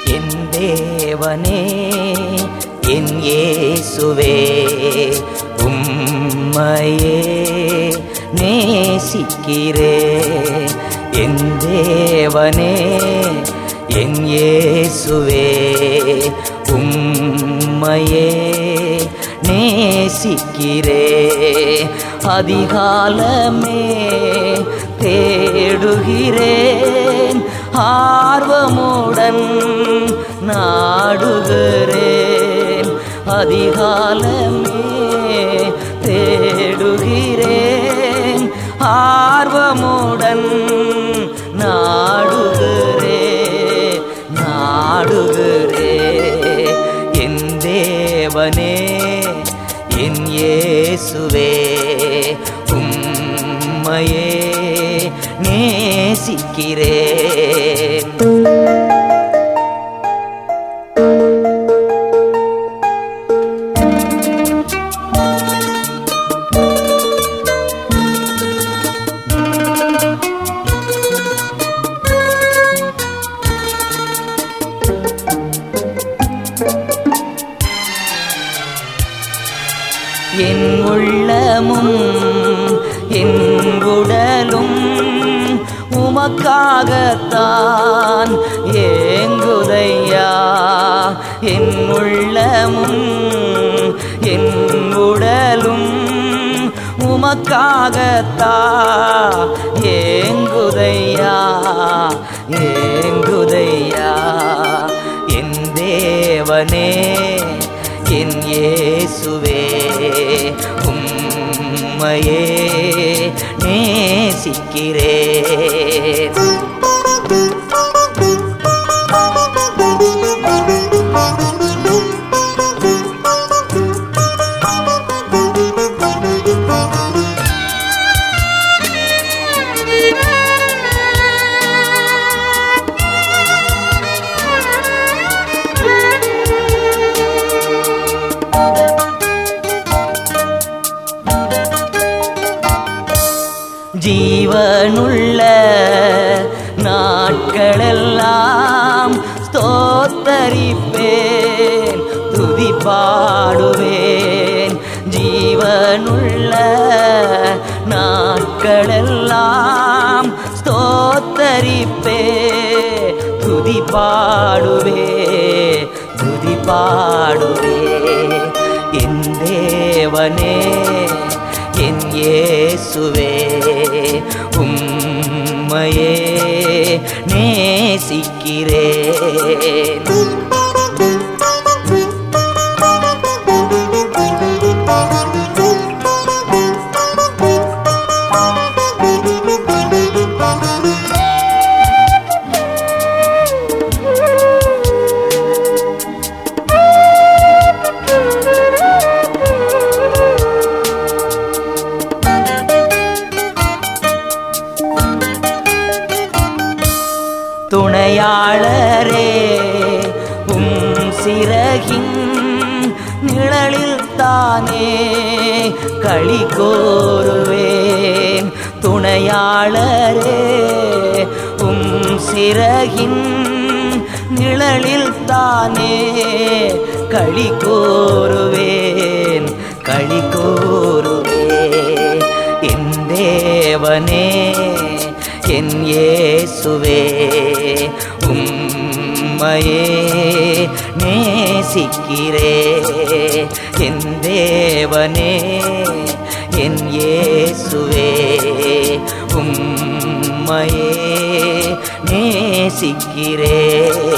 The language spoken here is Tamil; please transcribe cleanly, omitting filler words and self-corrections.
என் தேவனே என் இயேசுவே உம்மையே நேசிக்கிறேன். என் தேவனே என் இயேசுவே உம்மையே நேசிக்கிறேன். அதிகாலமே தேடுகிறேன், ஆர்வமுடன் நாடுகிறேன். அதிகாலமே தேடுகிறேன், ஆர்வமுடன் நாடுகிறேன் நாடுகிறேன். என் தேவனே என் இயேசுவே உம்மையே நேசிக்கிறேன். என் உள்ளமும் என் உடலும் உமக்காகத்தான் ஏங்குதையா. என் உள்ளமும் என் உடலும் உமக்காகத்தான் ஏங்குதையா ஏங்குதையா. என் தேவனே என் இயேசுவே உம்மையே நேசிக்கிறேன். ஜீவனுள்ள நாட்களெல்லாம் ஸ்தோத்தரிப்பேன், துதி பாடுவேன். ஜீவனுள்ள நாட்களெல்லாம் ஸ்தோத்தரிப்பேன், துதி பாடுவேன் துதி பாடுவேன். என் தேவனே என் இயேசுவே உம்மையே நேசிக்கிறேன். துணையாளரே உம் சிறகின் நிழலில் தானே களி கோருவேன். துணையாளரே உம் சிறகின் நிழலில் தானே களி கோருவேன் களி கோருவேன். என் தேவனே என் இயேசுவே உம்மையே நேசிக்கிறேன். என் தேவனே என் இயேசுவே உம்மையே நேசிக்கிறேன்.